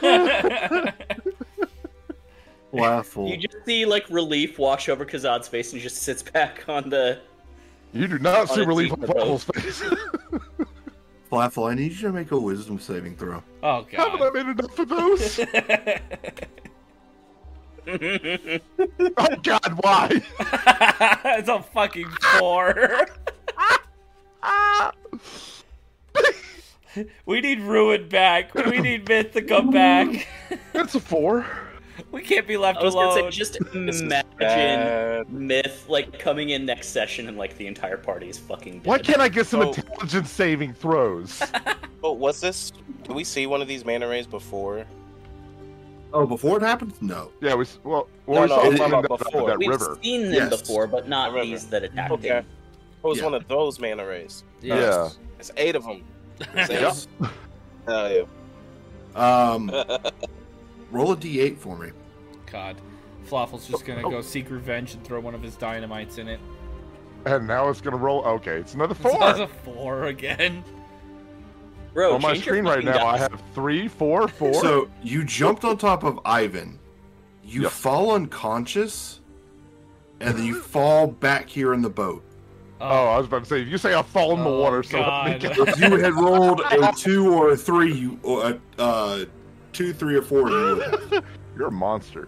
Flaffle. You just see like relief wash over Kazad's face, and he just sits back on the. You do not see On a relief on deep boat. Flaffle's face. Flaffle, I need you to make a wisdom saving throw. Oh Haven't I god. made enough of those? Oh God, why? It's a fucking four. We need Ruin back. We need Myth to come back. It's a four. We can't be left I was gonna say, alone. just is imagine bad. Myth like coming in next session and like the entire party is fucking dead. Why can't I get some Oh. intelligence saving throws? Oh, was this? Did we see one of these manta rays before? Oh, before it happens? No. Yeah, we s- well, No, well we no, saw I'm one talking in about that, before. that We've river. seen them Yes. before, but not The river. these that attacked Okay. him. It was Yeah. one of those manta rays. Yeah. It's eight of them. Yep. Hell yeah. Um, roll a d eight for me. God. Flaffle's just gonna go seek revenge and throw one of his dynamites in it. And now it's gonna roll. Okay, it's another So that's four. a four again. Bro, On my change your screen right fucking now, I dice. have three, four, four. So you jumped on top of Ivan. You Yep. fall unconscious, and then you fall back here in the boat. Oh, I was about to say, if you say I fall in the Oh, water, so God. let me get- If you had rolled a two or a three, you or a uh, two, three, or four, you would have. You're a monster.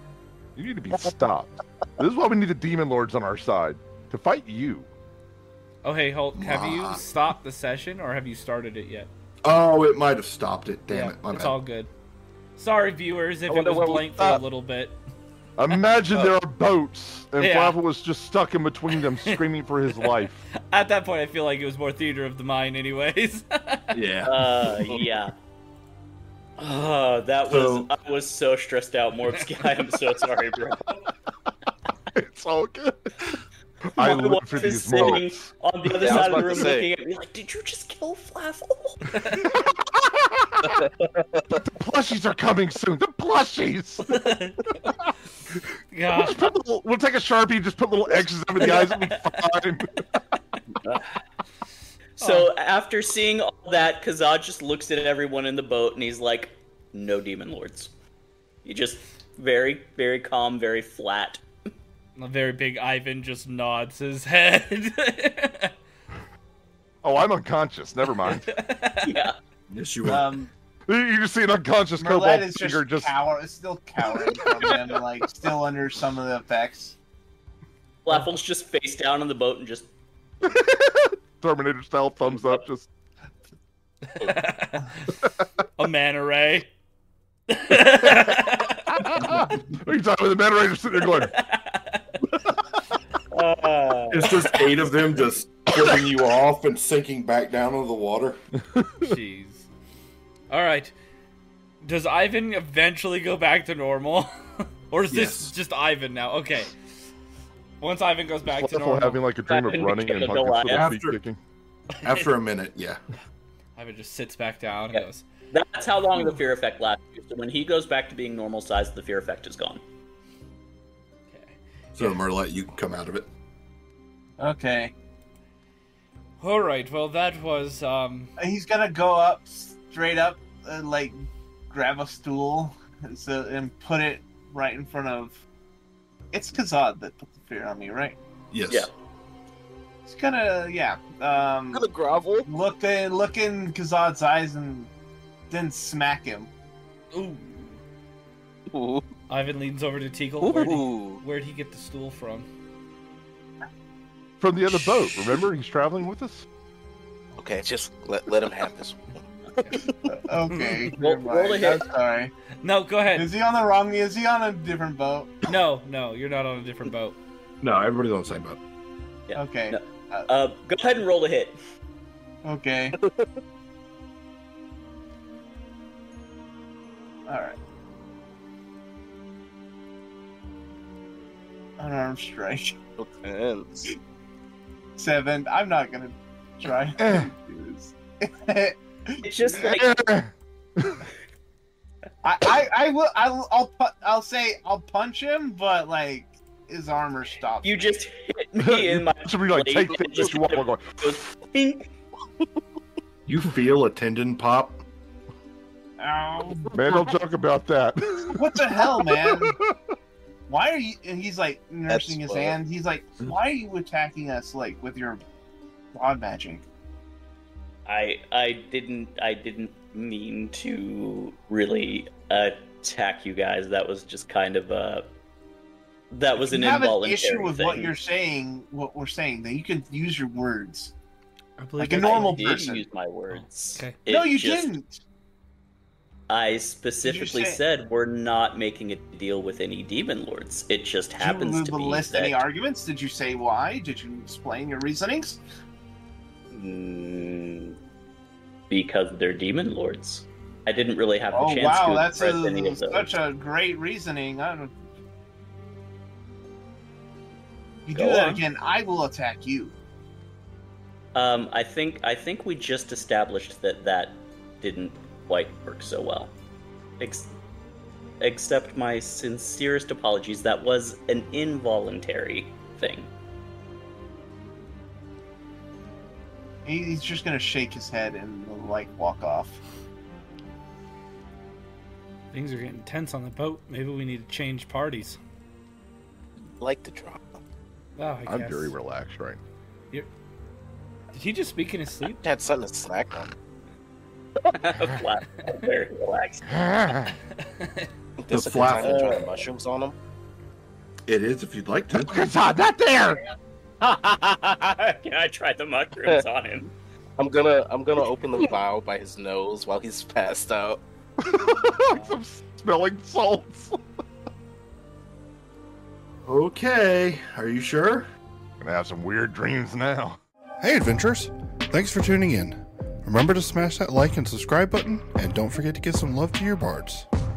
You need to be stopped. This is why we need the demon lords on our side to fight you. Oh, hey, Hulk, have you Ah. stopped the session or have you started it yet? Oh, it might have stopped it. Damn yeah, it. My it's bad. all good. Sorry, viewers, if I it wonder was what we blank for a thought. little bit. Imagine there are boats, and Yeah. Flavel was just stuck in between them, screaming for his life. At that point, I feel like it was more theater of the mind, anyways. Yeah. Uh, yeah. Oh, that was So- I was so stressed out, Morbsky. I am so sorry, bro. It's all good. I My live wife for is these sitting moments. on the other Yeah, I was side of the about to room say. looking at me like, "Did you just kill Flaffle?" The plushies are coming soon. The plushies. God. Just put little, we'll take a Sharpie, just put little X's over the eyes, and be fine. So after seeing all that, Kazad just looks at everyone in the boat and he's like, "No demon lords." He just very, very calm, very flat. A very big Ivan just nods his head. Oh, I'm unconscious. Never mind. Yeah. Yes, you are. Um, You just see an unconscious Merlet cobalt is finger just, just. cower, is still cowering from him, like still under some of the effects. Flaffle's just face down on the boat and just Terminator style thumbs up, just. A manta ray. What are you talking about? The moderator sitting there going, uh, It's just eight of them just flipping you off and sinking back down into the water. Jeez. Alright. Does Ivan eventually go back to normal? Or is this Yes. just Ivan now? Okay. Once Ivan goes back to Fluffle normal, having like a dream of Back in running and the Huggins Goliath. little feet After- kicking. After a minute, yeah. Ivan just sits back down and Yeah. goes, that's how long the fear effect lasts. So when he goes back to being normal size, the fear effect is gone. okay. So, Merlet, you can come out of it. Okay, Alright, well that was, um... he's gonna go up straight up, and like grab a stool, and so and put it right in front of. It's Kazad that put the fear on me, right? Yes. Yeah. He's gonna, yeah. Um, I'm gonna grovel. look in, look in Kazad's eyes and then smack him. Ooh. Ooh. Ivan leans over to Teagle. Where'd he, Ooh. where'd he get the stool from? From the other boat, remember? He's traveling with us? Okay, just let, let him have this one. Okay, Roll- never roll a mind. hit. I'm sorry. No, go ahead. Is he on the wrong? Is he on a different boat? No, no, you're not on a different boat. No, everybody's on the same boat. Yeah. Okay. No. Uh, go ahead and roll a hit. Okay. All right. Unarmed strike. Tense. Seven. I'm not gonna try. Eh. do this. It's just like I, I, I will. I'll, I'll, pu- I'll say I'll punch him, but like his armor stops. you me. just hit me in my Should we like take blade, things just that you want? We're going, goes ping. You feel a tendon pop. Ow. man, don't talk about that. What the hell, man? Why are you? And he's like nursing That's his funny. hand. He's like, why are you attacking us like with your blood magic? I I didn't I didn't mean to really attack you guys. That was just kind of a that was an you have an involuntary issue with thing. what you're saying, what we're saying. That you can use your words. I believe Like a that's- normal I did person. use my words. Okay. It no, you just- didn't. I specifically say- said we're not making a deal with any demon lords. It just happens Did to you be list that any arguments? Did you say why? Did you explain your reasonings? Mm, because they're demon lords. I didn't really have the Oh chance wow, to that's express any a, of those. such a great reasoning. I don't. You Go do that on. again, I will attack you. Um, I think I think we just established that that didn't quite work so well. Ex- accept my sincerest apologies. That was an involuntary thing. He- He's just gonna shake his head and like walk off. Things are getting tense on the boat. Maybe we need to change parties. Like the drama. Oh, I I'm guess. very relaxed, right? Did he just speak in his sleep? Had something to snack on. Flat, very relaxed. This The a good time to flap- try the mushrooms on him. It is if you'd like to. Kazad, not there! Can I try the mushrooms on him? I'm gonna I'm gonna open the vial by his nose while he's passed out. Some smelling salts. Okay, are you sure? Gonna have some weird dreams now. Hey, adventurers! Thanks for tuning in. Remember to smash that like and subscribe button, and don't forget to give some love to your bards.